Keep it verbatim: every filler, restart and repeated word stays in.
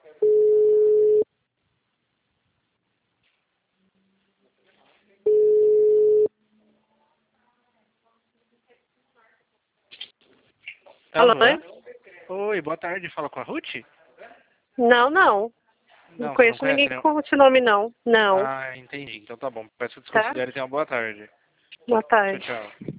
Alô? Oi, boa tarde. Fala com a Ruth? Não, não. Não, Não, você não conheço conhece, ninguém né? com esse nome, não. Não. Ah, entendi. Então tá bom. Peço Tá? desconsidere e tenha uma boa tarde. Boa Tchau, tarde. tchau.